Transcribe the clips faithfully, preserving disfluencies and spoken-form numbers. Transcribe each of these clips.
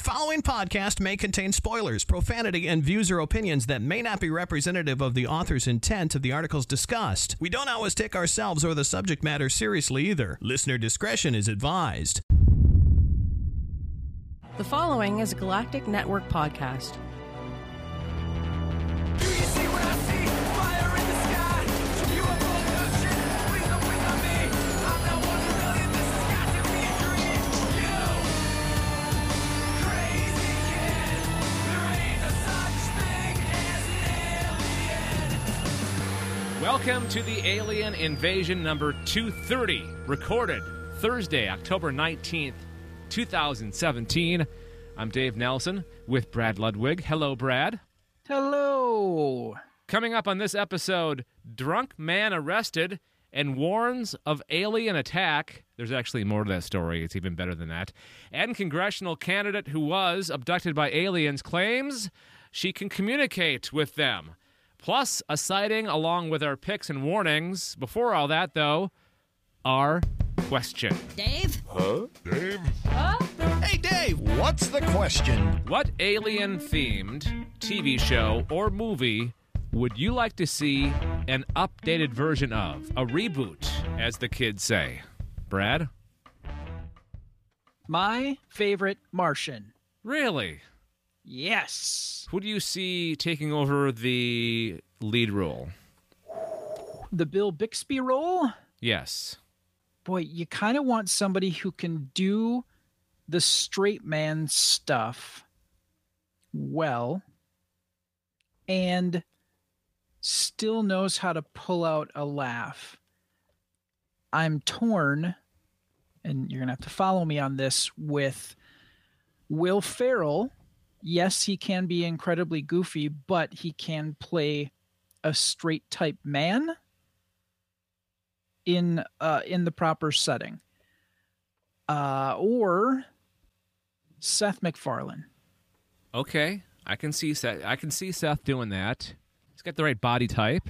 following podcast may contain spoilers, profanity, and views or opinions that may not be representative of the author's intent of the articles discussed. We don't always take ourselves or the subject matter seriously either. Listener discretion is advised. The following is a Galactic Network podcast. Do you see what I see? Fire in the sky. You are both ocean. Please don't wait on me. I'm not one million. This has got to be a dream. You crazy kid. There ain't no such thing as an alien. Welcome to the Alien Invasion number two thirty, recorded Thursday, October nineteenth, two thousand seventeen. I'm Dave Nelson with Brad Ludwig. Hello, Brad. Hello. Coming up on this episode, drunk man arrested and warns of alien attack. There's actually more to that story. It's even better than that. And congressional candidate who was abducted by aliens claims she can communicate with them. Plus, a sighting along with our picks and warnings. Before all that, though, our question. Dave? Hey, Dave, what's the question? What alien-themed T V show or movie would you like to see an updated version of? A reboot, as the kids say. Brad? My favorite Martian. Really? Yes. Who do you see taking over the lead role? The Bill Bixby role? Yes. Boy, you kind of want somebody who can do the straight man stuff well and still knows how to pull out a laugh. I'm torn, and you're going to have to follow me on this, with Will Ferrell. Yes, he can be incredibly goofy, but he can play a straight type man in uh, in the proper setting. Uh, or Seth MacFarlane. Okay, I can see Seth. I can see Seth doing that. He's got the right body type.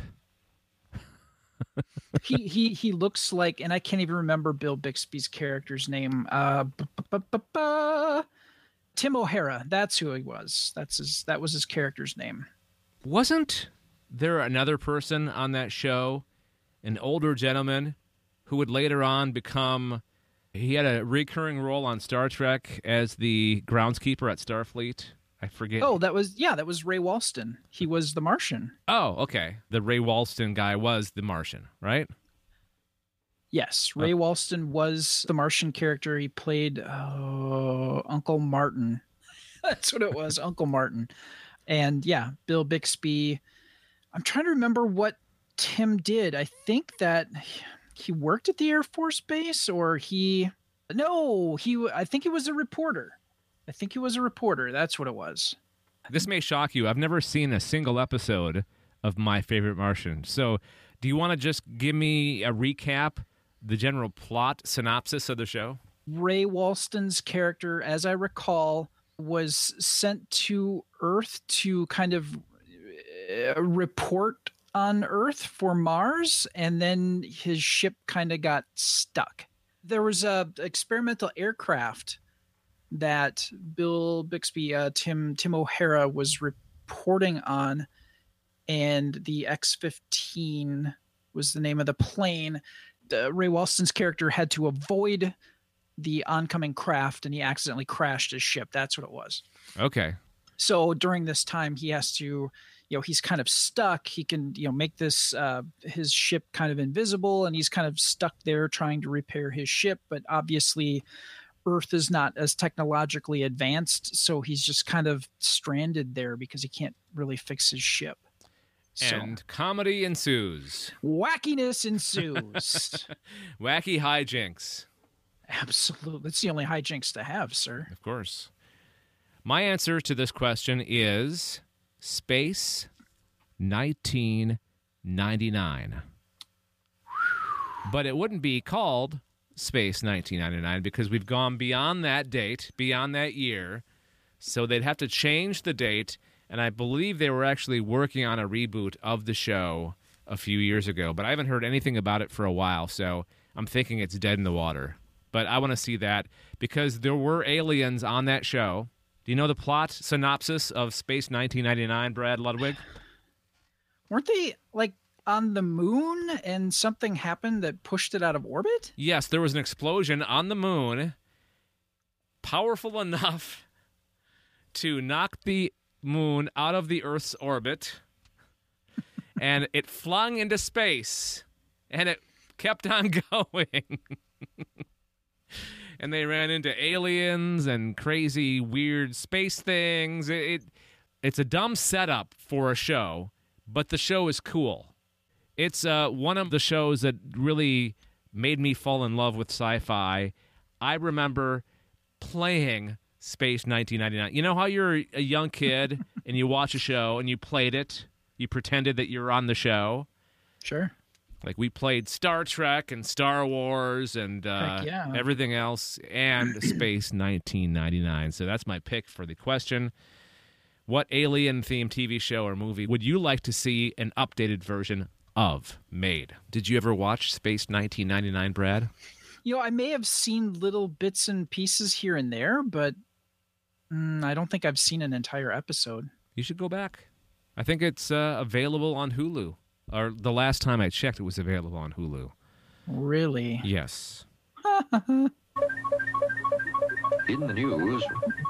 he he he looks like, and I can't even remember Bill Bixby's character's name. Uh, bu- bu- bu- bu- bu- Tim O'Hara. That's who he was. That's his. That was his character's name. Wasn't there another person on that show, an older gentleman, who would later on become? He had a recurring role on Star Trek as the groundskeeper at Starfleet. I forget. Oh, that was, yeah, that was Ray Walston. He was the Martian. Oh, okay. The Ray Walston guy was the Martian, right? Yes, Ray Oh. Walston was the Martian character. He played uh, Uncle Martin. That's what it was, Uncle Martin. And yeah, Bill Bixby. I'm trying to remember what Tim did. I think that he worked at the Air Force Base, or he... No, he. I think he was a reporter. I think he was a reporter. That's what it was. This may shock you. I've never seen a single episode of My Favorite Martian. So do you want to just give me a recap, the general plot synopsis of the show? Ray Walston's character, as I recall, was sent to Earth to kind of uh, report on Earth for Mars, and then his ship kind of got stuck. There was a experimental aircraft that Bill Bixby, uh, Tim Tim O'Hara was reporting on, and the X fifteen was the name of the plane. The, Ray Walston's character had to avoid the oncoming craft, and he accidentally crashed his ship. That's what it was. Okay. So during this time, he has to, you know, he's kind of stuck. He can, you know, make this, uh, his ship kind of invisible, and he's kind of stuck there trying to repair his ship. But obviously, Earth is not as technologically advanced, so he's just kind of stranded there because he can't really fix his ship. So, And comedy ensues. wackiness ensues. Wacky hijinks. Absolutely. That's the only hijinks to have, sir. Of course. My answer to this question is Space nineteen ninety-nine. But it wouldn't be called Space nineteen ninety-nine because we've gone beyond that date, beyond that year. So they'd have to change the date, and I believe they were actually working on a reboot of the show a few years ago, but I haven't heard anything about it for a while, so I'm thinking it's dead in the water. But I want to see that because there were aliens on that show. Do you know the plot synopsis of Space nineteen ninety-nine, Brad Ludwig? Weren't they like on the moon and something happened that pushed it out of orbit? Yes, there was an explosion on the moon, powerful enough to knock the moon out of the Earth's orbit, and it flung into space, and it kept on going. And they ran into aliens and crazy, weird space things. It, it It's a dumb setup for a show, but the show is cool. It's uh, one of the shows that really made me fall in love with sci-fi. I remember playing Space nineteen ninety-nine. You know how you're a young kid and you watch a show and you played it? You pretended that you're on the show? Sure. Like we played Star Trek and Star Wars and uh, Heck yeah. everything else and Space nineteen ninety-nine. So that's my pick for the question. What alien-themed T V show or movie would you like to see an updated version of made? Did you ever watch Space nineteen ninety-nine, Brad? You know, I may have seen little bits and pieces here and there, but mm, I don't think I've seen an entire episode. You should go back. I think it's uh, available on Hulu. Or the last time I checked, it was available on Hulu. Really? Yes. In the news,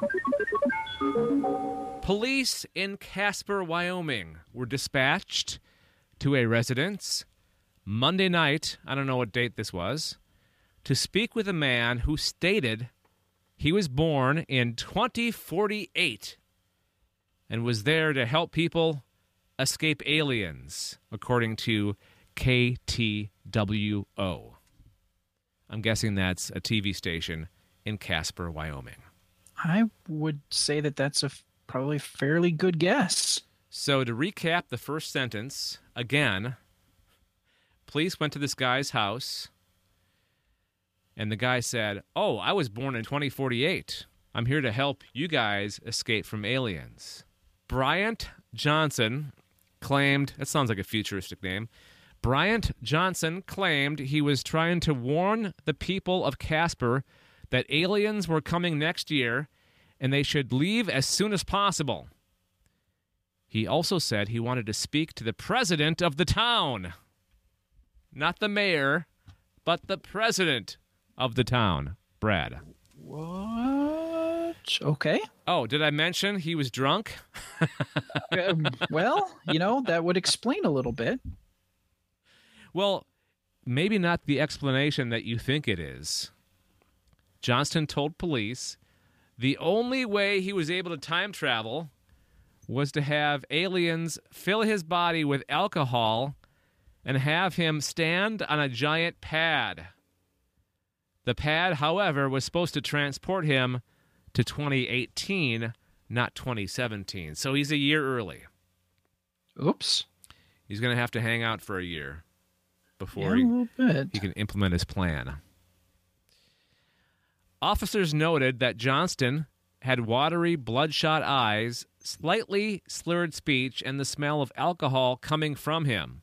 Police in Casper, Wyoming were dispatched to a residence Monday night, I don't know what date this was, to speak with a man who stated he was born in twenty forty-eight and was there to help people escape aliens, according to K T W O. I'm guessing that's a T V station in Casper, Wyoming. I would say that that's a f- probably fairly good guess. So to recap the first sentence, again, police went to this guy's house, and the guy said, "Oh, I was born in twenty forty-eight. I'm here to help you guys escape from aliens." Bryant Johnson claimed, that sounds like a futuristic name, Bryant Johnson claimed he was trying to warn the people of Casper that aliens were coming next year and they should leave as soon as possible. He also said he wanted to speak to the president of the town. Not the mayor, but the president of the town. Brad. What? Okay. Oh, did I mention he was drunk? Um, well, you know, that would explain a little bit. Well, maybe not the explanation that you think it is. Johnston told police the only way he was able to time travel was to have aliens fill his body with alcohol and have him stand on a giant pad. The pad, however, was supposed to transport him to twenty eighteen, not twenty seventeen. So he's a year early. Oops. He's going to have to hang out for a year before Yeah, a he, little bit. he can implement his plan. Officers noted that Johnston had watery, bloodshot eyes, slightly slurred speech, and the smell of alcohol coming from him.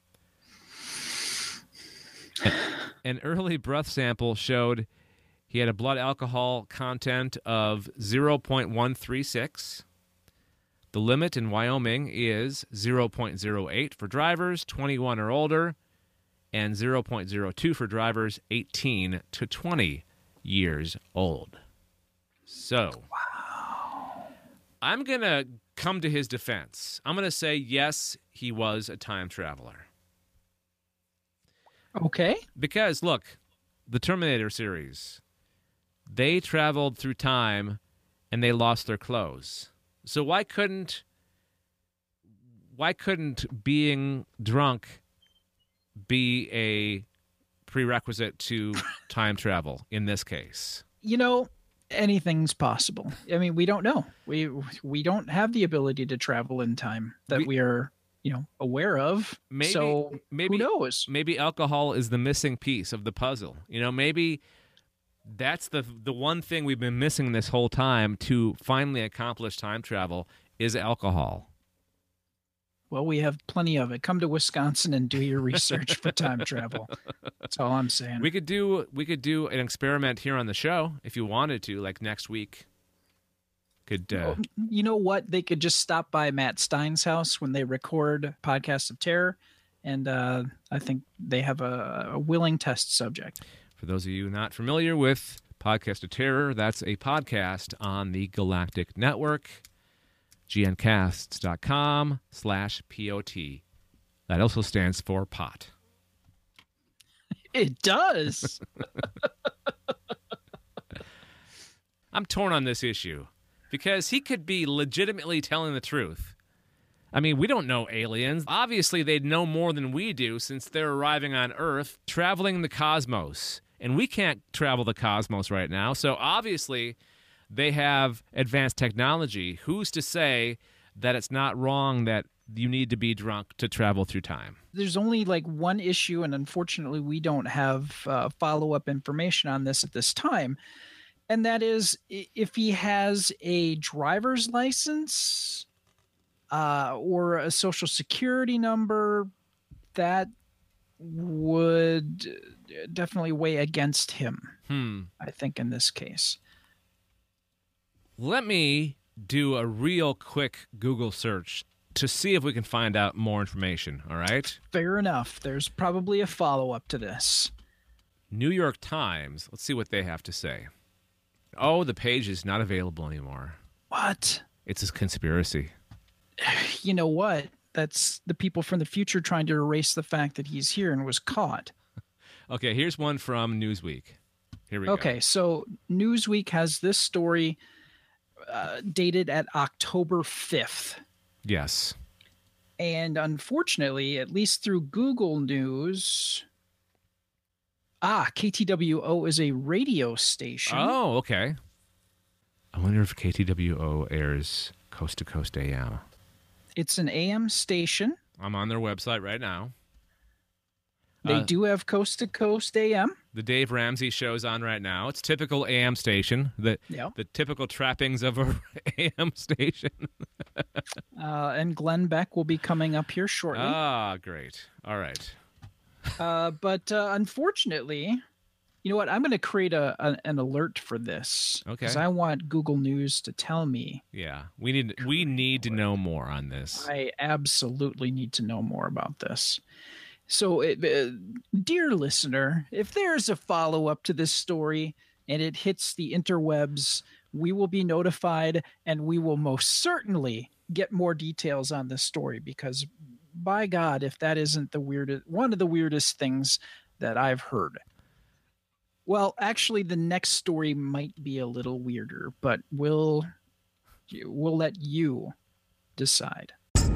An early breath sample showed he had a blood alcohol content of zero point one three six. The limit in Wyoming is zero point zero eight for drivers twenty-one or older and zero point zero two for drivers eighteen to twenty years old. So, wow. I'm going to come to his defense. I'm going to say, yes, he was a time traveler. Okay. Because, look, the Terminator series, they traveled through time and they lost their clothes. So why couldn't why couldn't being drunk be a prerequisite to time travel in this case? You know, anything's possible. I mean, we don't know. We we don't have the ability to travel in time that We- we, are, you know, aware of. Maybe- so maybe- who knows? Maybe alcohol is the missing piece of the puzzle. You know, maybe that's the the one thing we've been missing this whole time to finally accomplish time travel is alcohol. Well, we have plenty of it. Come to Wisconsin and do your research for time travel. That's all I'm saying. We could do we could do an experiment here on the show if you wanted to, like next week. Could uh, You know what? They could just stop by Matt Stein's house when they record Podcast of Terror, and uh, I think they have a, a willing test subject. For those of you not familiar with Podcast of Terror, that's a podcast on the Galactic Network, gncasts.com slash POT. That also stands for pot. It does. I'm torn on this issue because he could be legitimately telling the truth. I mean, we don't know aliens. Obviously, they'd know more than we do since they're arriving on Earth, traveling the cosmos. And we can't travel the cosmos right now. So obviously, they have advanced technology. Who's to say that it's not wrong that you need to be drunk to travel through time? There's only like one issue, and unfortunately, we don't have uh, follow-up information on this at this time. And that is i- if he has a driver's license uh, or a social security number, that would definitely weigh against him, Hmm. I think, in this case. Let me do a real quick Google search to see if we can find out more information, all right? Fair enough. There's probably a follow-up to this. New York Times. Let's see what they have to say. Oh, the page is not available anymore. What? It's a conspiracy. You know what? That's the people from the future trying to erase the fact that he's here and was caught. Okay, here's one from Newsweek. Here we go. Okay, so Newsweek has this story uh, dated at October fifth. Yes. And unfortunately, at least through Google News, ah, K T W O is a radio station. Oh, okay. I wonder if K T W O airs Coast to Coast A M. It's an A M station. I'm on their website right now. They Uh, do have Coast to Coast A M. The Dave Ramsey show's on right now. It's typical A M station. The Yeah. the typical trappings of a A M station. Uh, and Glenn Beck will be coming up here shortly. Ah, great. All right. Uh, but uh, unfortunately, you know what? I'm going to create a, a an alert for this Okay. because I want Google News to tell me. Yeah, we need we need to know more on this. I absolutely need to know more about this. So, it, uh, dear listener, if there's a follow up to this story and it hits the interwebs, we will be notified, and we will most certainly get more details on this story because, by God, if that isn't the weirdest, one of the weirdest things that I've heard. Well, actually, the next story might be a little weirder, but we'll we'll let you decide.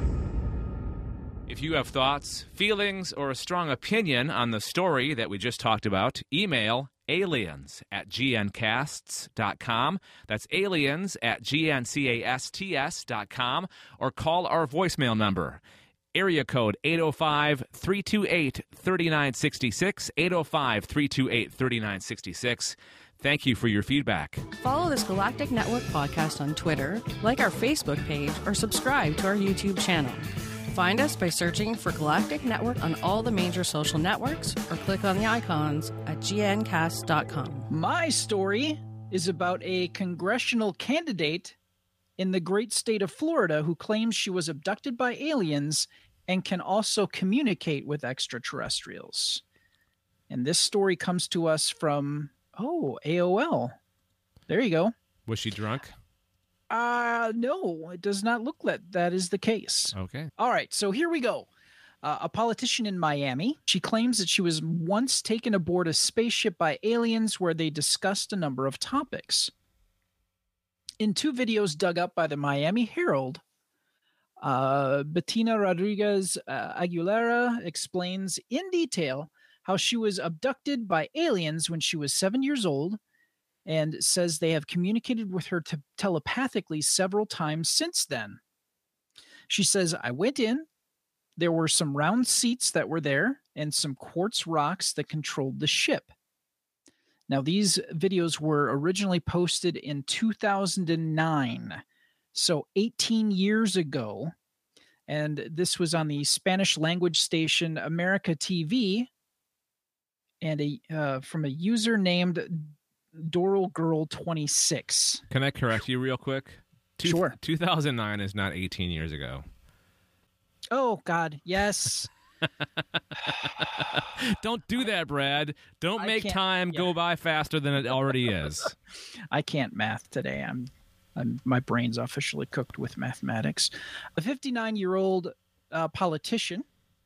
If you have thoughts, feelings, or a strong opinion on the story that we just talked about, email aliens at gncasts dot com. That's aliens at gncasts dot com, or call our voicemail number. Area code eight oh five, three two eight, three nine six six, eight oh five, three two eight, three nine six six. Thank you for your feedback. Follow this Galactic Network podcast on Twitter, like our Facebook page, or subscribe to our YouTube channel. Find us by searching for Galactic Network on all the major social networks, or click on the icons at g n cast dot com. My story is about a congressional candidate in the great state of Florida who claims she was abducted by aliens and can also communicate with extraterrestrials. And this story comes to us from, oh, A O L. There you go. Was she drunk? Uh, no, it does not look like that is the case. Okay. All right, so here we go. Uh, a politician in Miami. She claims that she was once taken aboard a spaceship by aliens where they discussed a number of topics. In two videos dug up by the Miami Herald, uh, Bettina Rodriguez uh, Aguilera explains in detail how she was abducted by aliens when she was seven years old, and says they have communicated with her te- telepathically several times since then. She says, I went in, there were some round seats that were there, and some quartz rocks that controlled the ship. Now, these videos were originally posted in two thousand nine, so eighteen years ago, and this was on the Spanish language station America T V, and a uh, from a user named Doral Girl twenty-six. Can I correct you real quick? Two, Sure. two thousand nine is not eighteen years ago. Oh God, yes. Don't do that, Brad. Don't I make can't- time yeah. go by faster than it already is. I can't math today. I'm, I'm my brain's officially cooked with mathematics. A fifty-nine-year-old uh, politician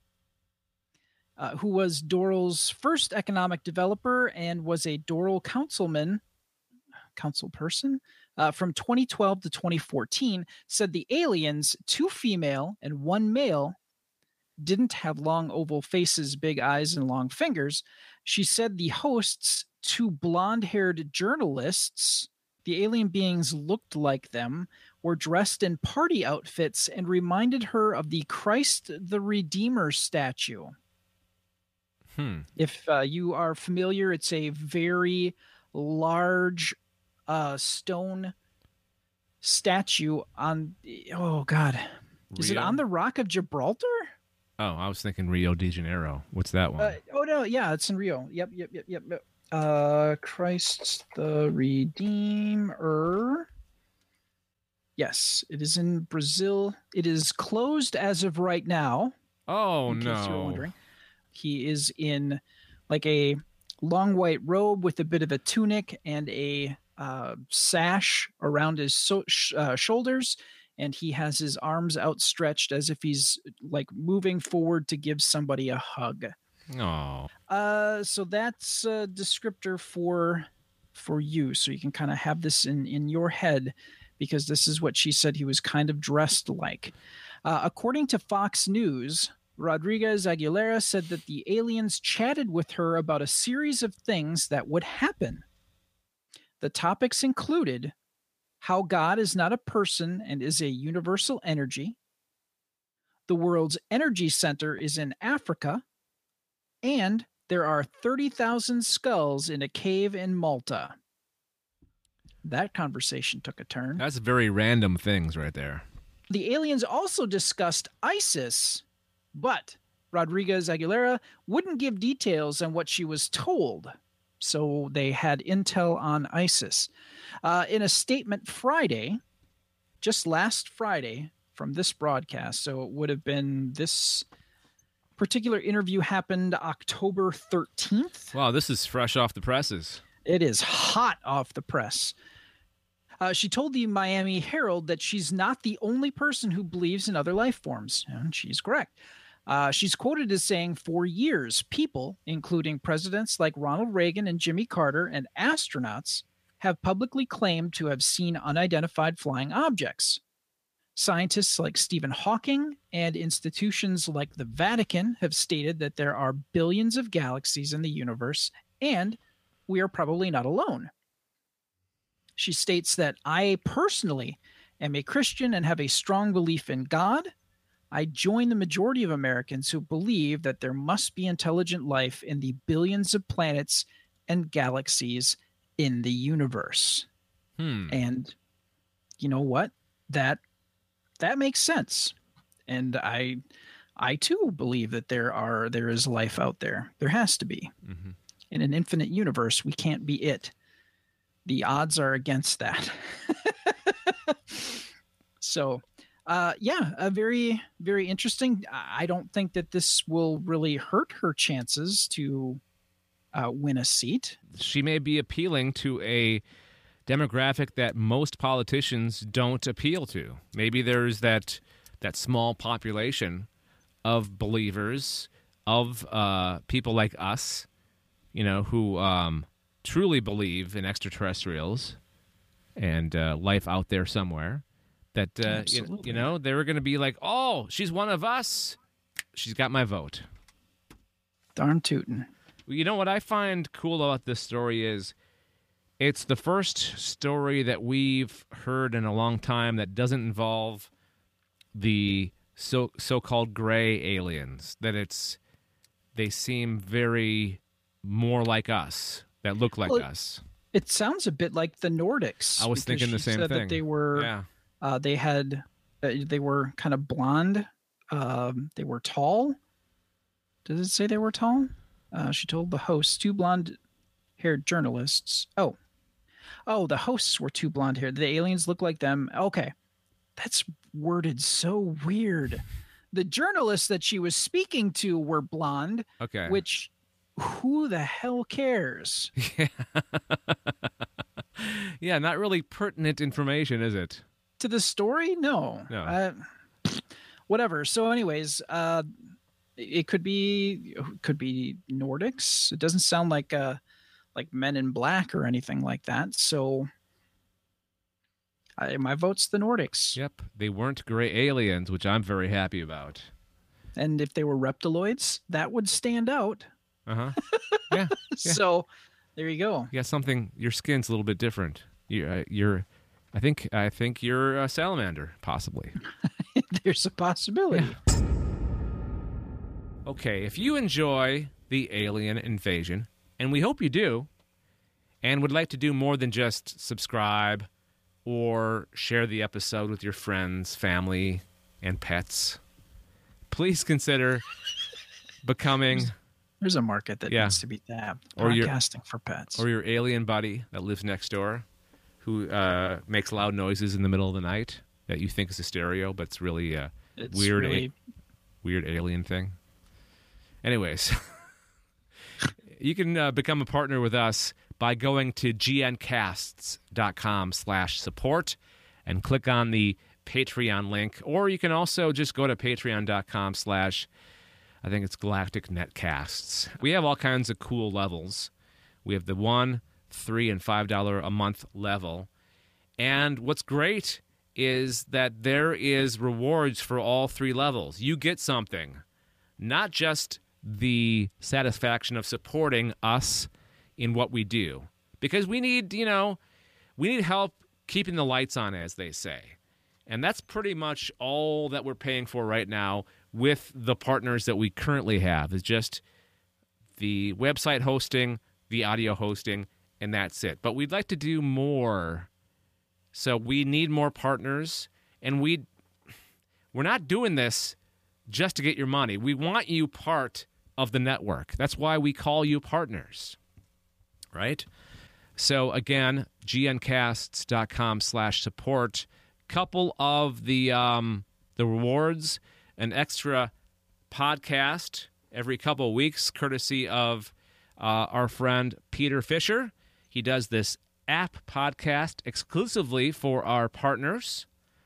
uh, who was Doral's first economic developer and was a Doral councilman, council person, uh, from twenty twelve to twenty fourteen, said the aliens, two female and one male, didn't have long oval faces, big eyes, and long fingers. She said the hosts, two blonde-haired journalists, the alien beings looked like them, were dressed in party outfits and reminded her of the Christ the Redeemer statue. Hmm. If uh, you are familiar, it's a very large uh, stone statue on. Oh God, is it Rio? on the Rock of Gibraltar? Oh, I was thinking Rio de Janeiro. What's that one? Uh, oh no, yeah, it's in Rio. Yep, yep, yep, yep. yep. Uh, Christ the Redeemer. Yes, it is in Brazil. It is closed as of right now. oh in case you were no. wondering. He is in like a long white robe with a bit of a tunic and a uh, sash around his so- sh- uh, shoulders, and he has his arms outstretched as if he's like moving forward to give somebody a hug. Oh. Uh, so that's a descriptor for for you, so you can kind of have this in in your head, because this is what she said he was kind of dressed like. Uh, according to Fox News, Rodriguez Aguilera said that the aliens chatted with her about a series of things that would happen. The topics included how God is not a person and is a universal energy, the world's energy center is in Africa, and there are thirty thousand skulls in a cave in Malta. That conversation took a turn. That's very random things right there. The aliens also discussed ISIS, but Rodriguez Aguilera wouldn't give details on what she was told. So they had intel on ISIS. Uh, in a statement Friday, just last Friday from this broadcast, so it would have been this particular interview happened October thirteenth. Wow, this is fresh off the presses. It is hot off the press. Uh, she told the Miami Herald that she's not the only person who believes in other life forms, and she's correct. Uh, she's quoted as saying, for years, people, including presidents like Ronald Reagan and Jimmy Carter and astronauts, have publicly claimed to have seen unidentified flying objects. Scientists like Stephen Hawking and institutions like the Vatican have stated that there are billions of galaxies in the universe, and we are probably not alone. She states that I personally am a Christian and have a strong belief in God. I join the majority of Americans who believe that there must be intelligent life in the billions of planets and galaxies in the universe. Hmm. And you know what? That that makes sense. And I I too believe that there are there is life out there. There has to be. Mhm. In an infinite universe, we can't be it. The odds are against that. So, uh, yeah, a very, very interesting. I don't think that this will really hurt her chances to uh, win a seat. She may be appealing to a demographic that most politicians don't appeal to. Maybe there's that that small population of believers, of uh, people like us, you know, who um, truly believe in extraterrestrials and uh, life out there somewhere. That uh, you, Absolutely. you know, they were going to be like, "Oh, she's one of us. She's got my vote." Darn tootin'. You know what I find cool about this story is it's the first story that we've heard in a long time that doesn't involve the so so-called gray aliens. That it's they seem very more like us, that look like Well, us. It sounds a bit like the Nordics. I was because thinking the she same said thing. That they were, Yeah. uh, they had, uh, they were kind of blonde. Um, they were tall. Does it say they were tall? Uh, she told the hosts, two blonde-haired journalists. Oh, oh, the hosts were two blonde-haired. The aliens look like them. Okay, that's worded so weird. The journalists that she was speaking to were blonde, Okay. which who the hell cares? Yeah. Yeah, not really pertinent information, is it? To the story? No. No. Uh, whatever. So anyways, uh, it could be could be Nordics. It doesn't sound like uh like Men in Black or anything like that. So I, my vote's the Nordics. Yep. They weren't gray aliens, which I'm very happy about. And if they were reptiloids, that would stand out. Uh-huh. Yeah. Yeah. So there you go. You got something, your skin's a little bit different. You're, uh, you're I think I think you're a salamander, possibly. There's a possibility. Okay, if you enjoy the alien invasion, and we hope you do, and would like to do more than just subscribe or share the episode with your friends, family, and pets, please consider becoming, There's a market that Yeah. needs to be tapped. Or your- Podcasting for pets. or your alien buddy that lives next door who uh, makes loud noises in the middle of the night that you think is a stereo, but it's really a It's weird, really- a- weird alien thing. Anyways, you can uh, become a partner with us by going to gncasts.com slash support and click on the Patreon link, or you can also just go to patreon.com slash, I think it's Galactic Netcasts. We have all kinds of cool levels. We have the one, three, and five dollar a month level. And what's great is that there is rewards for all three levels. You get something, not just the satisfaction of supporting us in what we do, because we need, you know, we need help keeping the lights on, as they say. And that's pretty much all that we're paying for right now with the partners that we currently have, is just the website hosting, the audio hosting, and that's it. But we'd like to do more. So we need more partners, and we we're not doing this just to get your money. We want you part of the network. That's why we call you partners, right? So again, gncasts.com slash support. Couple of the um, the rewards, an extra podcast every couple of weeks, courtesy of uh, our friend Peter Fisher. He does this app podcast exclusively for our partners.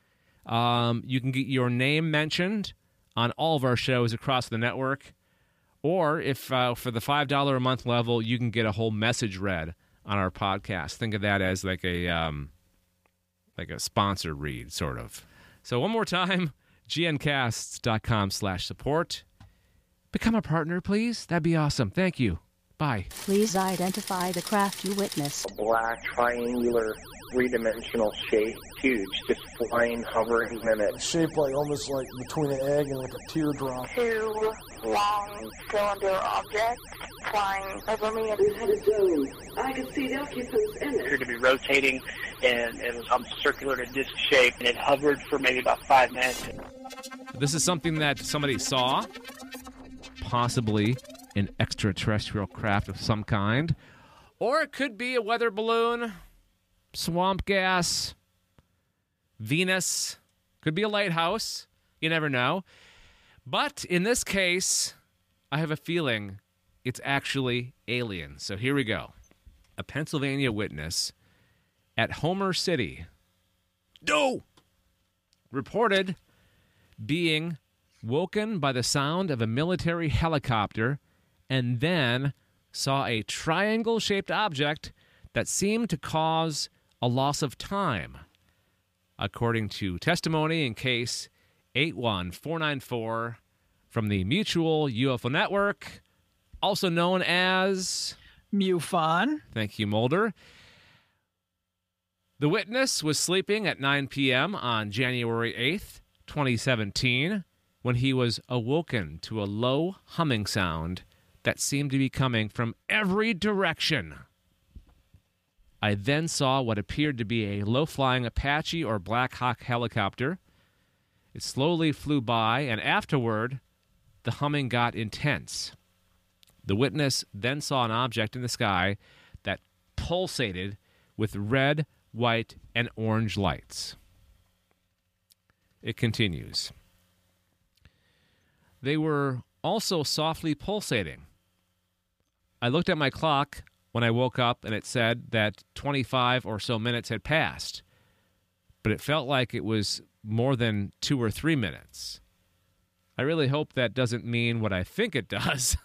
Um, you can get your name mentioned on all of our shows across the network. Or if uh, for the five dollars a month level, you can get a whole message read on our podcast. Think of that as like a um, like a sponsor read, sort of. So one more time, gncasts.com slash support. Become a partner, please. That'd be awesome. Thank you. Bye. Please identify the craft you witnessed. Black, triangular, three-dimensional shape, huge, just flying, hovering minutes. Shaped like almost like between an egg and like a teardrop. Two long cylinder objects flying over me. It had a dome. I could see the occupants in it. appeared to be rotating, and it was um, circular to disc shape, and it hovered for maybe about five minutes. This is something that somebody saw, possibly an extraterrestrial craft of some kind, or it could be a weather balloon, swamp gas, Venus, could be a lighthouse. You never know. But in this case, I have a feeling it's actually aliens. So here we go. A Pennsylvania witness at Homer City no! reported being woken by the sound of a military helicopter and then saw a triangle-shaped object that seemed to cause a loss of time, according to testimony in case eight one four nine four from the Mutual U F O Network, also known as MUFON. Thank you, Mulder. The witness was sleeping at nine p.m. on January eighth, twenty seventeen, when he was awoken to a low humming sound that seemed to be coming from every direction. I then saw what appeared to be a low-flying Apache or Black Hawk helicopter. It slowly flew by, and afterward, the humming got intense. The witness then saw an object in the sky that pulsated with red, white, and orange lights. it continues. They were also softly pulsating. I looked at my clock when I woke up, and it said that twenty-five or so minutes had passed. But it felt like it was more than two or three minutes. I really hope that doesn't mean what I think it does.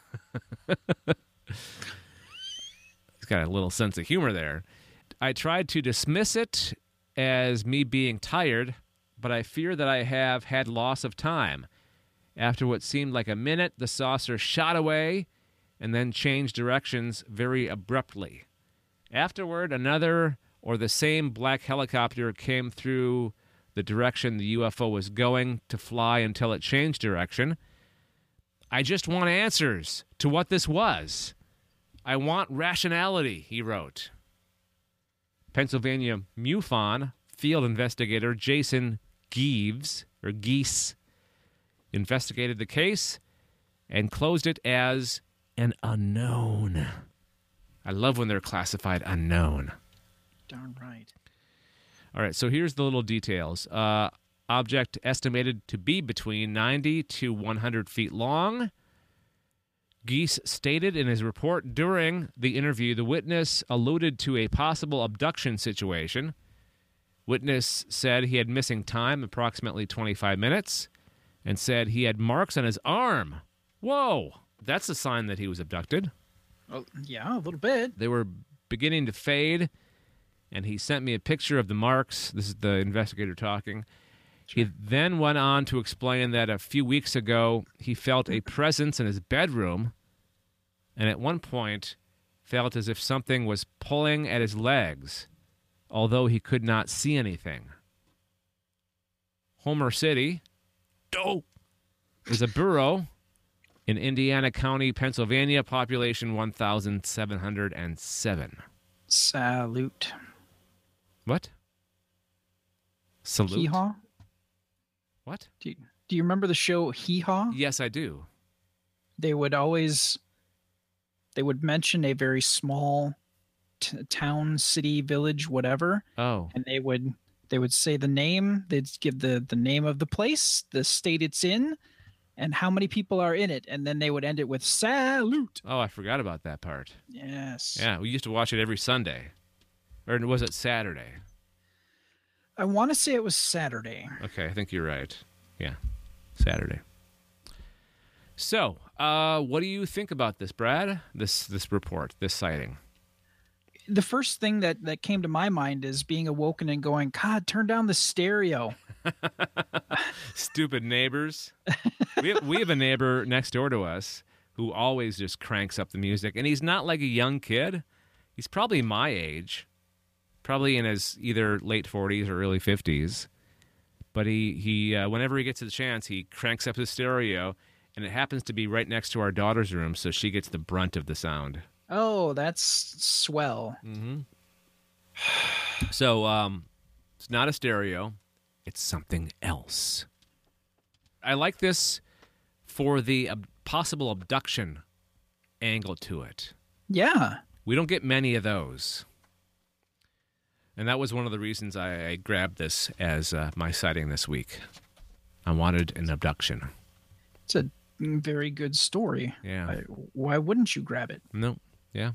It's got a little sense of humor there. I tried to dismiss it as me being tired, but I fear that I have had loss of time. After what seemed like a minute, the saucer shot away and then changed directions very abruptly. Afterward, another or the same black helicopter came through the direction the U F O was going to fly until it changed direction. I just want answers to what this was. I want rationality, he wrote. Pennsylvania MUFON field investigator Jason Geeves, or Geese, investigated the case and closed it as an unknown. I love when they're classified unknown. Darn right. All right, so here's the little details. Uh, object estimated to be between ninety to one hundred feet long. Geese stated in his report during the interview the witness alluded to a possible abduction situation. Witness said he had missing time, approximately twenty-five minutes, and said he had marks on his arm. Whoa, that's a sign that he was abducted. Well, yeah, a little bit. They were beginning to fade, and he sent me a picture of the marks. This is the investigator talking. Sure. He then went on to explain that a few weeks ago he felt a presence in his bedroom, and at one point felt as if something was pulling at his legs, although he could not see anything. Homer City oh, is a borough in Indiana County, Pennsylvania, population one thousand seven hundred seven. Salute. What? Salute? Hee-haw? What? Do you, do you remember the show Hee-haw? Yes, I do. They would always, they would mention a very small t- town, city, village, whatever. Oh. And they would, they would say the name, they'd give the, the name of the place, the state it's in, and how many people are in it. And then they would end it with salute. Oh, I forgot about that part. Yes. Yeah, we used to watch it every Sunday. Or was it Saturday? I want to say it was Saturday. Okay, I think you're right. Yeah, Saturday. So, uh, what do you think about this, Brad? This this report, this sighting? The first thing that, that came to my mind is being awoken and going, God, turn down the stereo. Stupid neighbors. we, have, we have a neighbor next door to us who always just cranks up the music. And he's not like a young kid. He's probably my age. Probably in his either late forties or early fifties. But he, he uh, whenever he gets a chance, he cranks up his stereo. And it happens to be right next to our daughter's room, so she gets the brunt of the sound. Oh, that's swell. Mm-hmm. So, um, it's not a stereo. It's something else. I like this for the ab- possible abduction angle to it. Yeah. We don't get many of those. And that was one of the reasons I, I grabbed this as uh, my sighting this week. I wanted an abduction. It's a very good story. Yeah. I, why wouldn't you grab it? No. Yeah.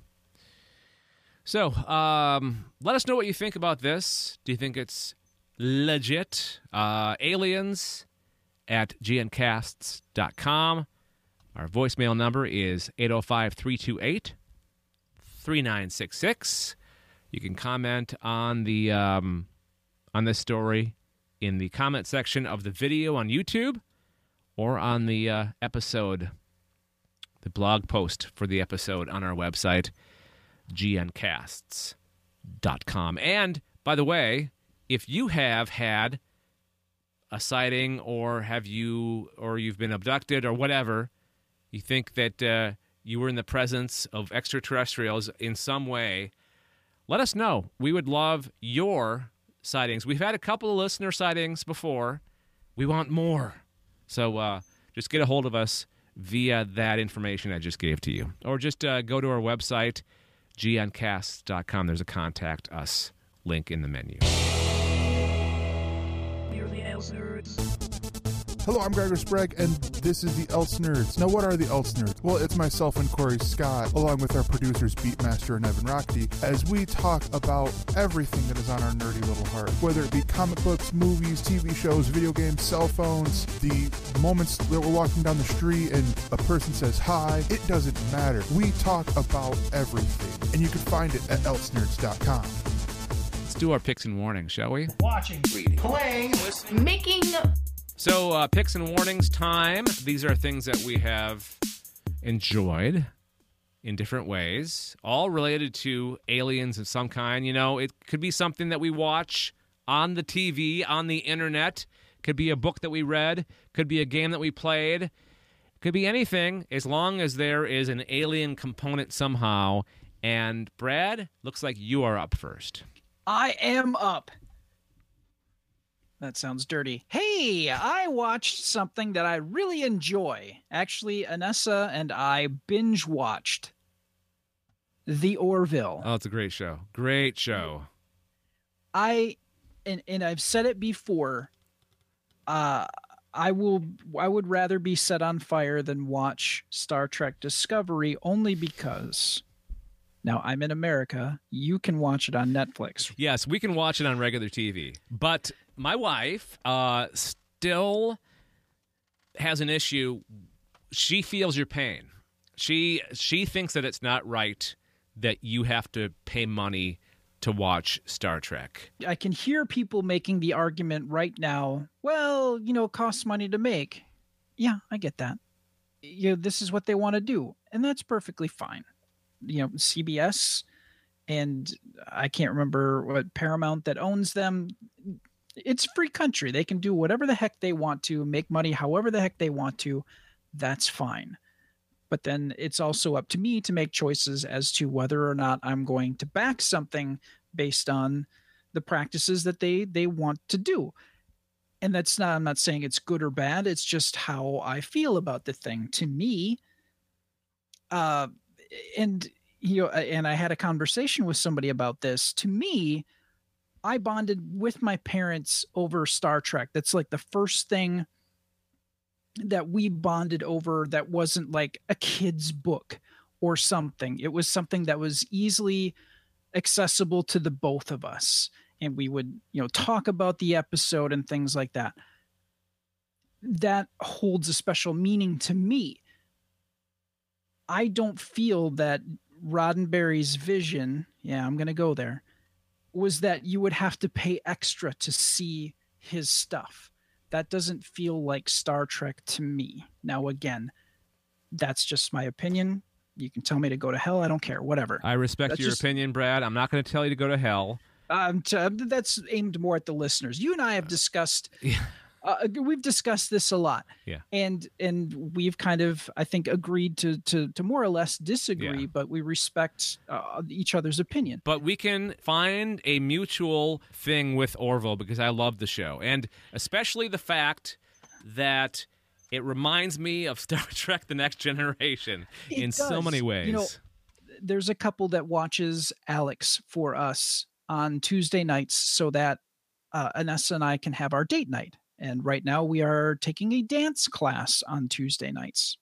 So, um, let us know what you think about this. Do you think it's legit? Uh, aliens at g n casts dot com. Our voicemail number is eight oh five, three two eight, three nine six six. You can comment on the um, on this story in the comment section of the video on YouTube or on the uh, episode, the blog post for the episode on our website, g n casts dot com. And, by the way, if you have had a sighting or have you or you've been abducted or whatever, you think that uh, you were in the presence of extraterrestrials in some way, let us know. We would love your sightings. We've had a couple of listener sightings before. We want more. So uh, just get a hold of us via that information I just gave to you. Or just uh, go to our website, g n casts dot com. There's a Contact Us link in the menu. Nearly answered. Hello, I'm Gregor Sprague, and this is the Elts Nerds. Now, what are the Elts Nerds? Well, it's myself and Corey Scott, along with our producers, Beatmaster and Evan Rockety, as we talk about everything that is on our nerdy little heart. Whether it be comic books, movies, T V shows, video games, cell phones, the moments that we're walking down the street and a person says hi, it doesn't matter. We talk about everything, and you can find it at elts nerds dot com. Let's do our picks and warnings, shall we? Watching, reading, playing, listening, making... So, uh, picks and warnings time. These are things that we have enjoyed in different ways, all related to aliens of some kind. You know, it could be something that we watch on the T V, on the internet. Could be a book that we read. Could be a game that we played. Could be anything, as long as there is an alien component somehow. And Brad, looks like you are up first. I am up. That sounds dirty. Hey, I watched something that I really enjoy. Actually, Anessa and I binge watched The Orville. Oh, it's a great show. Great show. I and and I've said it before. Uh I will I would rather be set on fire than watch Star Trek Discovery, only because now I'm in America. You can watch it on Netflix. Yes, we can watch it on regular T V. But my wife uh, still has an issue. She feels your pain. She she thinks that it's not right that you have to pay money to watch Star Trek. I can hear people making the argument right now, well, you know, it costs money to make. Yeah, I get that. You know, this is what they want to do, and that's perfectly fine. You know, C B S and I can't remember what Paramount that owns them. It's a free country. They can do whatever the heck they want to, make money however the heck they want to. That's fine. But then it's also up to me to make choices as to whether or not I'm going to back something based on the practices that they, they want to do. And that's not, I'm not saying it's good or bad. It's just how I feel about the thing. To me, uh, and, you know, and I had a conversation with somebody about this. To me, I bonded with my parents over Star Trek. That's like the first thing that we bonded over that wasn't like a kid's book or something. It was something that was easily accessible to the both of us. And we would, you know, talk about the episode and things like that. That holds a special meaning to me. I don't feel that Roddenberry's vision, yeah, I'm going to go there, was that you would have to pay extra to see his stuff. That doesn't feel like Star Trek to me. Now, again, that's just my opinion. You can tell me to go to hell. I don't care. Whatever. I respect That's your just- opinion, Brad. I'm not going to tell you to go to hell. Um, to, that's aimed more at the listeners. You and I have discussed, uh, we've discussed this a lot. Yeah. And and we've kind of, I think, agreed to to, to more or less disagree, Yeah. but we respect uh, each other's opinion. But we can find a mutual thing with Orville because I love the show. And especially the fact that it reminds me of Star Trek The Next Generation It in so does. many ways. You know, there's a couple that watches Alex for us on Tuesday nights so that uh, Anessa and I can have our date night. And right now we are taking a dance class on Tuesday nights.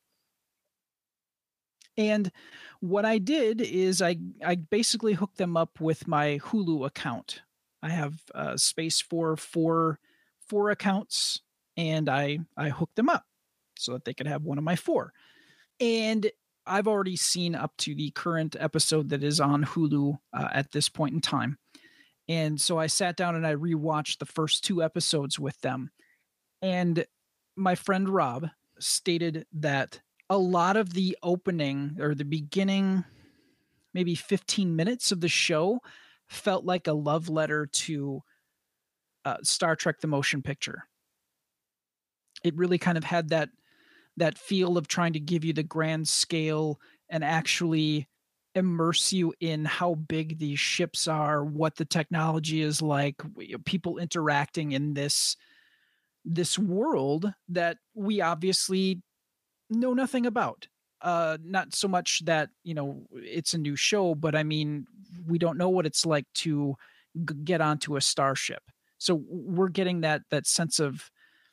And what I did is I, I basically hooked them up with my Hulu account. I have uh, space for four, four accounts, and I, I hooked them up so that they could have one of my four. And I've already seen up to the current episode that is on Hulu uh, at this point in time. And so I sat down and I rewatched the first two episodes with them. And my friend Rob stated that a lot of the opening or the beginning, maybe fifteen minutes of the show felt like a love letter to uh, Star Trek: The Motion Picture. It really kind of had that that feel of trying to give you the grand scale and actually immerse you in how big these ships are, what the technology is like, people interacting in this this world that we obviously know nothing about. Uh, not so much that, you know, it's a new show, but I mean, we don't know what it's like to g- get onto a starship. So we're getting that that sense of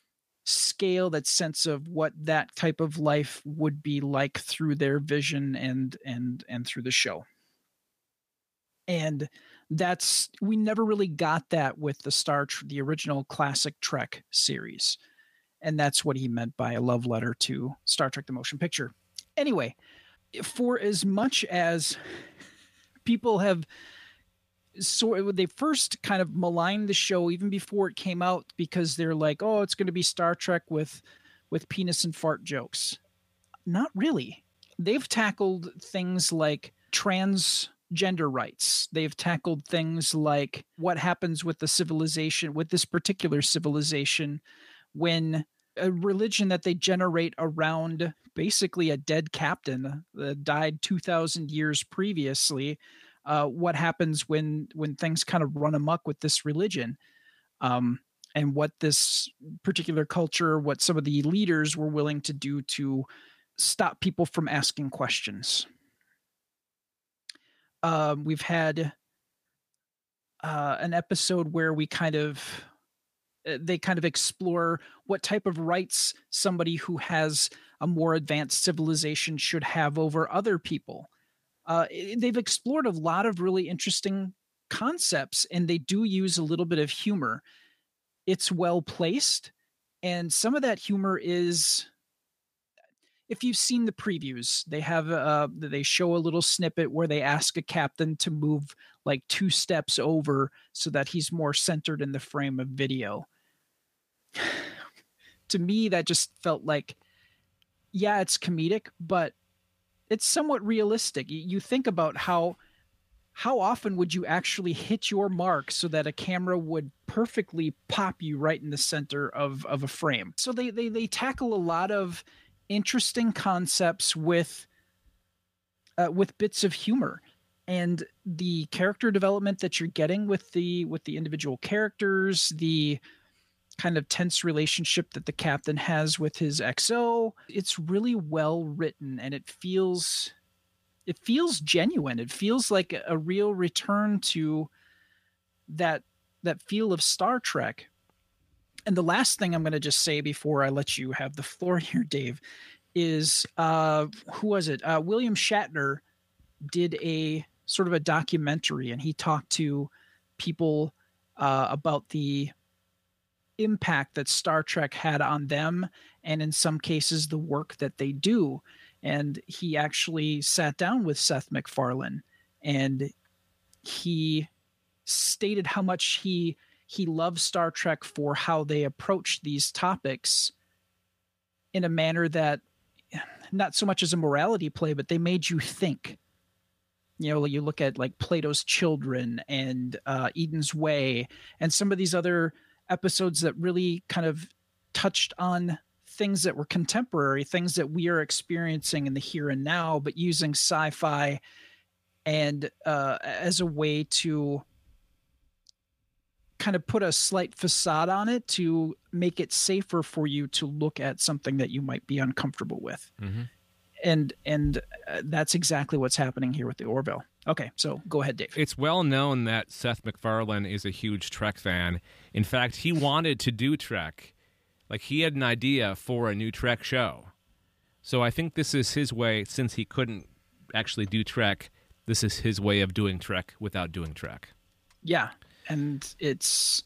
scale, that sense of what that type of life would be like through their vision and and and through the show. And that's, we never really got that with the Star the original classic Trek series. And that's what he meant by a love letter to Star Trek the Motion Picture. Anyway, for as much as people have so they first kind of maligned the show even before it came out because they're like, oh, it's going to be Star Trek with with penis and fart jokes. Not really. They've tackled things like transgender rights. They've tackled things like what happens with the civilization, with this particular civilization, when a religion that they generate around basically a dead captain that died two thousand years previously. Uh, what happens when when things kind of run amok with this religion, um, and what this particular culture, what some of the leaders were willing to do to stop people from asking questions. Um, we've had uh, an episode where we kind of they kind of explore what type of rights somebody who has a more advanced civilization should have over other people. Uh, they've explored a lot of really interesting concepts, and they do use a little bit of humor. It's well placed, and some of that humor is, if you've seen the previews, they have uh, they show a little snippet where they ask a captain to move like two steps over so that he's more centered in the frame of video. To me, that just felt like, yeah, it's comedic, but it's somewhat realistic. You think about how how often would you actually hit your mark so that a camera would perfectly pop you right in the center of, of a frame. So they, they they tackle a lot of interesting concepts with uh, with bits of humor, and the character development that you're getting with the with the individual characters, the kind of tense relationship that the captain has with his X O. It's really well written, and it feels it feels genuine. It feels like a, a real return to that that feel of Star Trek. And the last thing I'm going to just say before I let you have the floor here, Dave, is uh, who was it? Uh, William Shatner did a sort of a documentary, and he talked to people uh, about the impact that Star Trek had on them, and in some cases the work that they do. And he actually sat down with Seth MacFarlane, and he stated how much he he loves Star Trek for how they approach these topics in a manner that, not so much as a morality play, but they made you think. You know, you look at like Plato's Children and uh, Eden's Way and some of these other episodes that really kind of touched on things that were contemporary, things that we are experiencing in the here and now, but using sci-fi and uh, as a way to kind of put a slight facade on it to make it safer for you to look at something that you might be uncomfortable with. Mm-hmm. And and uh, that's exactly what's happening here with the Orville. Okay, so go ahead, Dave. It's well known that Seth MacFarlane is a huge Trek fan. In fact, he wanted to do Trek. Like, he had an idea for a new Trek show. So I think this is his way, since he couldn't actually do Trek, this is his way of doing Trek without doing Trek. Yeah, and it's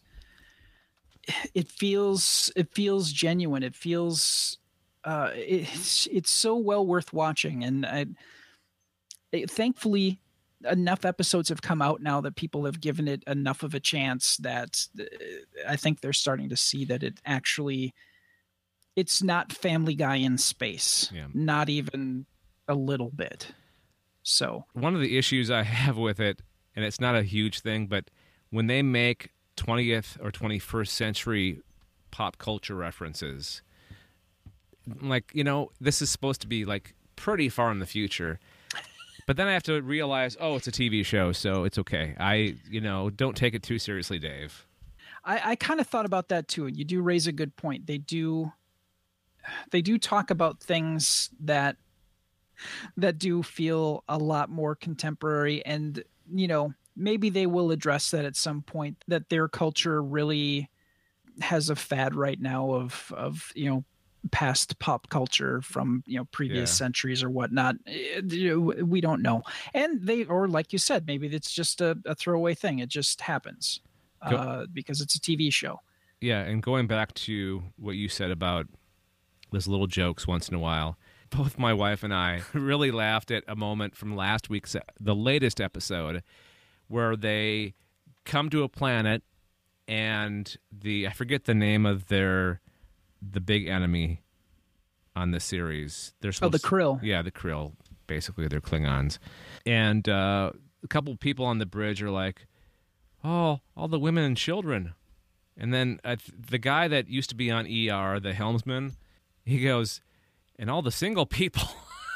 it feels it feels genuine. It feels uh, it's it's so well worth watching, and I, it, thankfully, enough episodes have come out now that people have given it enough of a chance that I think they're starting to see that it actually, it's not Family Guy in space, yeah. Not even a little bit. So one of the issues I have with it, and it's not a huge thing, but when they make twentieth or twenty-first century pop culture references, like, you know, this is supposed to be like pretty far in the future. But then I have to realize, oh, it's a T V show, so it's okay. I, you know, don't take it too seriously, Dave. I, I kind of thought about that too. You do raise a good point. They do, they do talk about things that that do feel a lot more contemporary, and you know, maybe they will address that at some point. That their culture really has a fad right now of of you know past pop culture from you know previous Yeah. centuries or whatnot. Eh, you know, we don't know, and they or like you said, maybe it's just a, a throwaway thing. It just happens Go- uh, because it's a T V show. Yeah, and going back to what you said about those little jokes once in a while, both my wife and I really laughed at a moment from last week's, the latest episode, where they come to a planet and the, I forget the name of their, the big enemy on the series. They're Oh, the supposed- Krill. Yeah, the Krill. Basically, they're Klingons. And uh, a couple of people on the bridge are like, oh, all the women and children. And then uh, the guy that used to be on E R, the helmsman, he goes, and all the single people.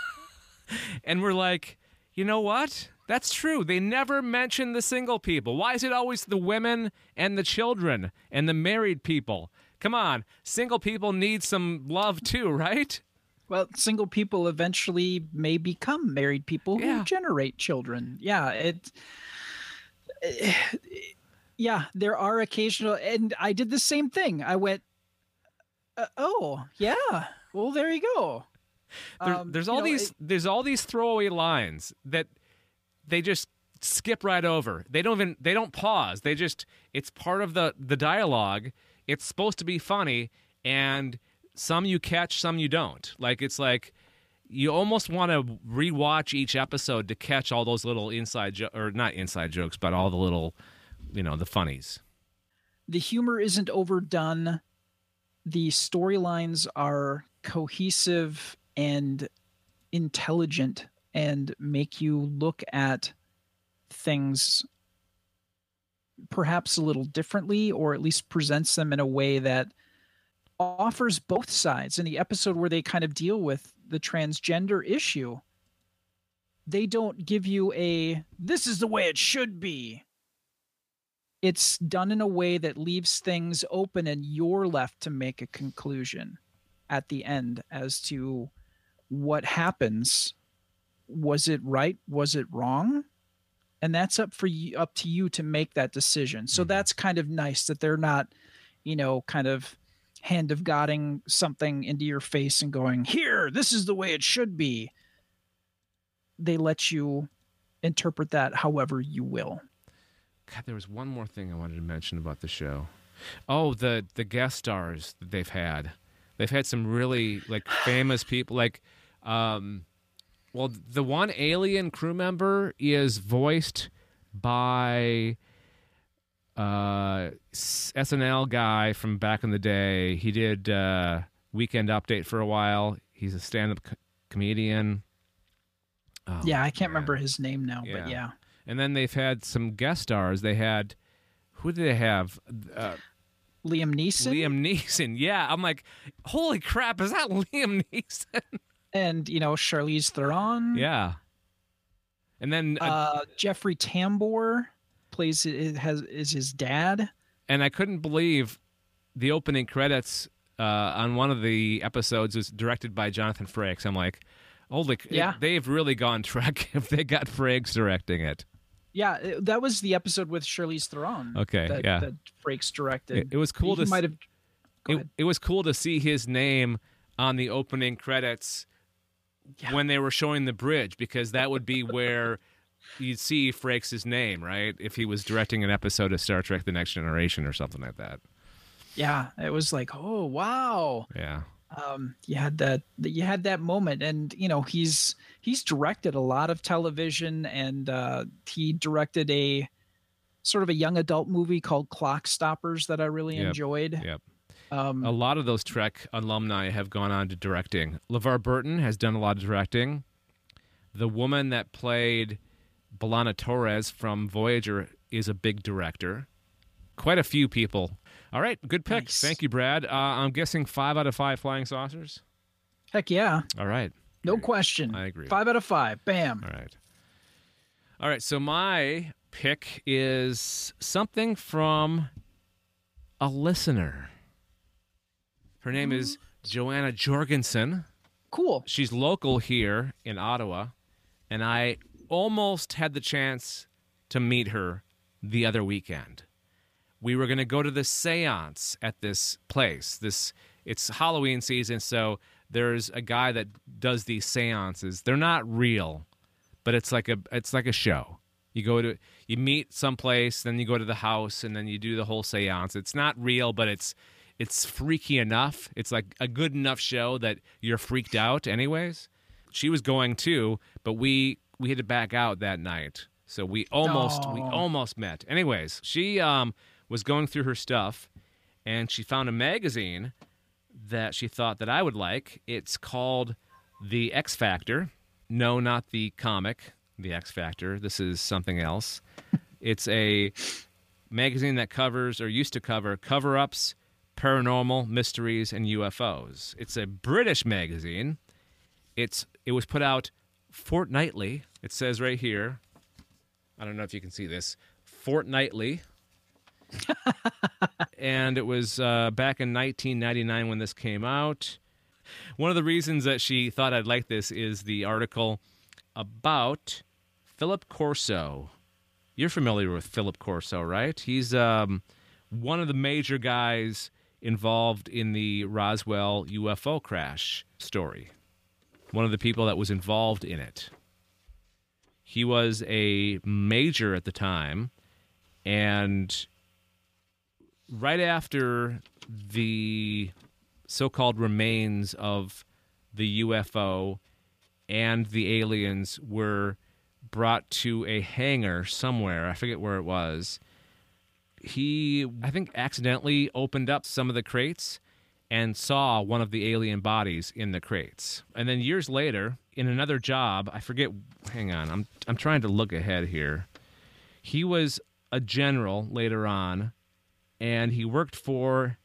And we're like, you know what? That's true. They never mention the single people. Why is it always the women and the children and the married people? Come on. Single people need some love too, right? Well, single people eventually may become married people who Yeah. generate children. Yeah, it. eh, Yeah, there are occasional, and I did the same thing. I went, uh, "Oh, yeah, well, there you go." There, Um, there's you all know, these it- there's all these throwaway lines that they just skip right over. They don't even they don't pause. They just it's part of the the dialogue. It's supposed to be funny, and some you catch, some you don't. Like it's like you almost want to rewatch each episode to catch all those little inside jo- or not inside jokes, but all the little, you know, the funnies. the humor isn't overdone. The storylines are cohesive and intelligent and make you look at things perhaps a little differently, or at least presents them in a way that offers both sides. In the episode where they kind of deal with the transgender issue, they don't give you a this is the way it should be. It's done in a way that leaves things open and you're left to make a conclusion at the end as to what happens. Was it right? Was it wrong? And that's up for you, up to you to make that decision. So that's kind of nice that they're not, you know, kind of hand of godding something into your face and going, here, this is the way it should be. They let you interpret that however you will. God, there was one more thing I wanted to mention about the show. Oh, the the guest stars that they've had. They've had some really like famous people. Like, um, well, the one alien crew member is voiced by uh, S N L guy from back in the day. He did uh, Weekend Update for a while. He's a stand-up co- comedian. Oh, yeah, I can't man. remember his name now, Yeah. but yeah. And then they've had some guest stars. They had, who did they have? Uh, Liam Neeson. Liam Neeson. Yeah, I'm like, holy crap, is that Liam Neeson? And, you know, Charlize Theron. Yeah. And then, uh, Uh, Jeffrey Tambor plays it has is his dad. and I couldn't believe the opening credits uh, on one of the episodes was directed by Jonathan Frakes. I'm like, holy, Yeah. they've really gone Trek if they got Frakes directing it. Yeah, it- that was the episode with Charlize Theron. Okay, that, yeah. that Frakes directed. It, it was cool He to might s- have. Go it, ahead. it was cool to see his name on the opening credits when they were showing the bridge, because that would be where you'd see Frakes' name, right? If he was directing an episode of Star Trek The Next Generation or something like that. Yeah, it was like, oh wow. Yeah. Um, you had that. You had that moment, and you know he's he's directed a lot of television, and uh, he directed a sort of a young adult movie called Clock Stoppers that I really Yep. enjoyed. Yep. Um, A lot of those Trek alumni have gone on to directing. LeVar Burton has done a lot of directing. The woman that played B'Elanna Torres from Voyager is a big director. Quite a few people. All right, good pick. Nice. Thank you, Brad. Uh, I'm guessing five out of five flying saucers. Heck yeah, All right. no question. I agree. Five out of five. Bam. All right. All right, so my pick is something from a listener. Her name is Joanna Jorgensen. Cool. She's local here in Ottawa, and I almost had the chance to meet her the other weekend. we were going to go to the seance at this place. This It's Halloween season, so there's a guy that does these seances. They're not real, but it's like a it's like a show. You go to you meet someplace, then you go to the house, and then you do the whole seance. It's not real, but it's it's freaky enough. It's like a good enough show that you're freaked out anyways. She was going too, but we we had to back out that night. So we almost Oh. we almost met. Anyways, she um was going through her stuff, and she found a magazine that she thought that I would like. It's called The X Factor. No, not the comic, The X Factor. This is something else. It's a magazine that covers, or used to cover, cover-ups, paranormal, mysteries, and U F Os. It's a British magazine. It's It was put out fortnightly. It says right here, I don't know if you can see this, fortnightly. And it was uh, back in nineteen ninety-nine when this came out. One of the reasons that she thought I'd like this is the article about Philip Corso. You're familiar with Philip Corso, right? He's um, one of the major guys involved in the Roswell U F O crash story. One of the people that was involved in it. He was a major at the time, and right after the so-called remains of the U F O and the aliens were brought to a hangar somewhere, I forget where it was, he, I think, accidentally opened up some of the crates and saw one of the alien bodies in the crates. And then years later, in another job, I forget, hang on, I'm I'm trying to look ahead here. He was a general later on, and he worked for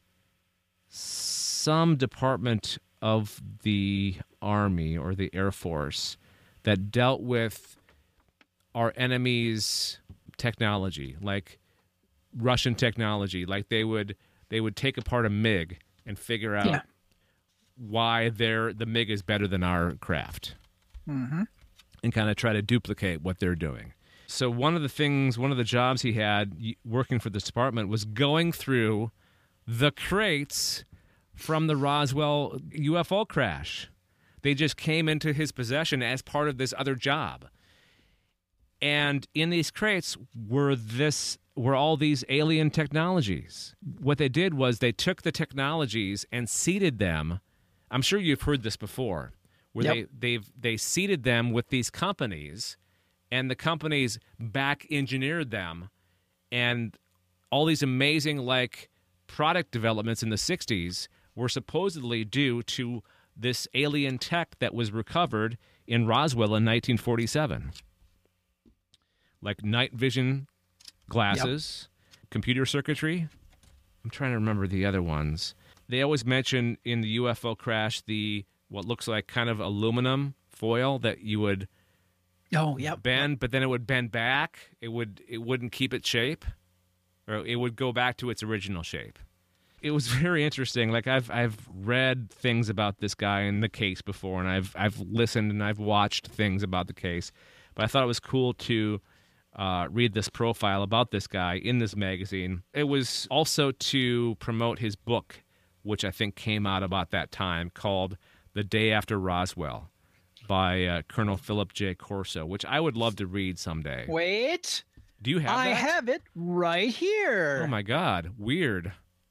some department of the Army or the Air Force that dealt with our enemies' technology, like Russian technology. Like they would they would take apart a MiG and figure out Yeah. why their the MiG is better than our craft, Mm-hmm. and kind of try to duplicate what they're doing. So one of the things, one of the jobs he had y- working for this department was going through the crates from the Roswell U F O crash. They just came into his possession as part of this other job. And in these crates were this were all these alien technologies. What they did was they took the technologies and seeded them. I'm sure you've heard this before, where Yep. they they've they seeded them with these companies, and the companies back engineered them, and all these amazing like product developments in the sixties were supposedly due to this alien tech that was recovered in Roswell in nineteen forty-seven. Like night vision glasses, computer circuitry. I'm trying to remember the other ones. They always mention in the U F O crash the what looks like kind of aluminum foil that you would Oh, yep. bend, but then it would bend back. It would it wouldn't keep its shape, or it would go back to its original shape. It was very interesting. Like I've I've read things about this guy in the case before, and I've I've listened and I've watched things about the case, but I thought it was cool to uh, read this profile about this guy in this magazine. It was also to promote his book, which I think came out about that time, called The Day After Roswell, by uh, Colonel Philip J. Corso, which I would love to read someday. Wait. Do you have I that? have it right here. Oh my God, weird.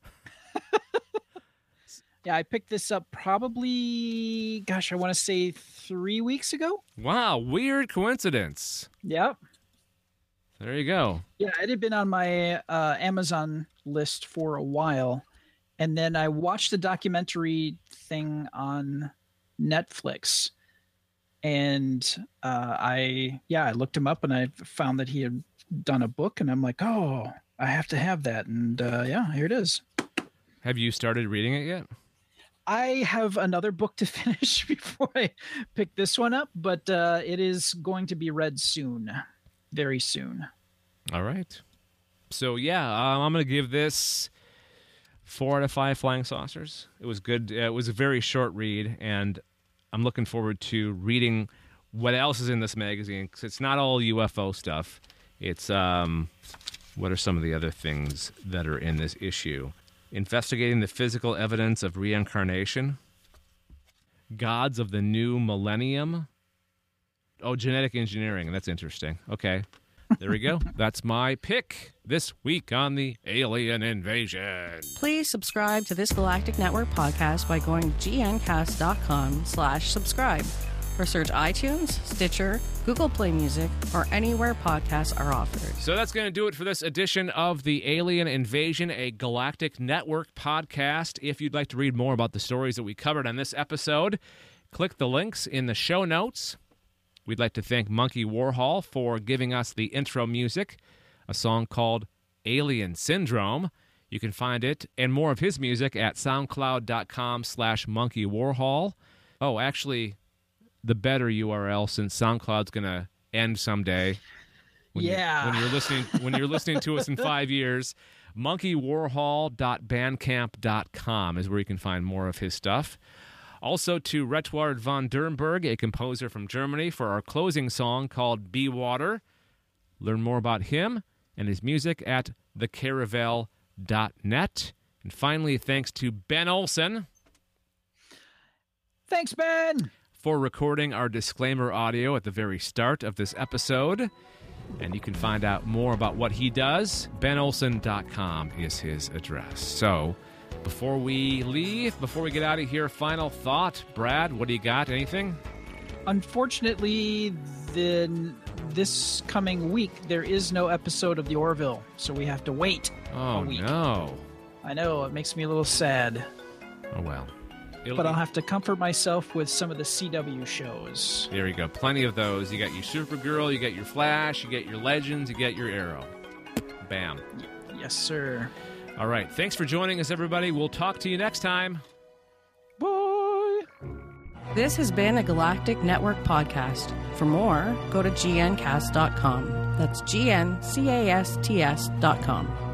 Yeah, I picked this up probably, gosh, I want to say three weeks ago. Wow, weird coincidence. Yep. There you go. Yeah, it had been on my uh, Amazon list for a while. And then I watched the documentary thing on Netflix. And uh, I, yeah, I looked him up and I found that he had done a book. And I'm like, oh, I have to have that. And uh, yeah, here it is. Have you started reading it yet? I have another book to finish before I pick this one up, but uh, it is going to be read soon, very soon. All right. So yeah, um, I'm going to give this four out of five flying saucers. It was good. Uh, it was a very short read, and I'm looking forward to reading what else is in this magazine, because it's not all U F O stuff. It's um, What are some of the other things that are in this issue? Investigating the physical evidence of reincarnation. Gods of the new millennium. Oh, genetic engineering. That's interesting. Okay. There we go. That's my pick this week on the Alien Invasion. Please subscribe to this Galactic Network podcast by going to gncast.com slash subscribe or search iTunes, Stitcher, Google Play Music, or anywhere podcasts are offered. So that's going to do it for this edition of the Alien Invasion, a Galactic Network podcast. If you'd like to read more about the stories that we covered on this episode, click the links in the show notes. We'd like to thank Monkey Warhol for giving us the intro music, a song called Alien Syndrome. You can find it and more of his music at soundcloud.com slash Monkey Warhol. Oh, actually, the better U R L, since SoundCloud's going to end someday. When yeah. You, when you're listening, when you're listening to us in five years, monkey warhol dot bandcamp dot com is where you can find more of his stuff. Also to Retward von Dernberg, a composer from Germany, for our closing song called Be Water. Learn more about him and his music at the caravel dot net. And finally, thanks to Ben Olson. Thanks, Ben! For recording our disclaimer audio at the very start of this episode. And you can find out more about what he does. ben olson dot com is his address. So, before we leave, before we get out of here, final thought. Brad, what do you got? Anything? Unfortunately, then this coming week, there is no episode of The Orville, so we have to wait oh, a week. no. I know, it makes me a little sad. Oh, well. It'll but be... I'll have to comfort myself with some of the C W shows. There you go. Plenty of those. You got your Supergirl, you got your Flash, you get your Legends, you get your Arrow. Bam. Y- yes, sir. All right. Thanks for joining us, everybody. We'll talk to you next time. Bye. This has been a Galactic Network podcast. For more, go to g n cast dot com. That's G N C A S T S dot com.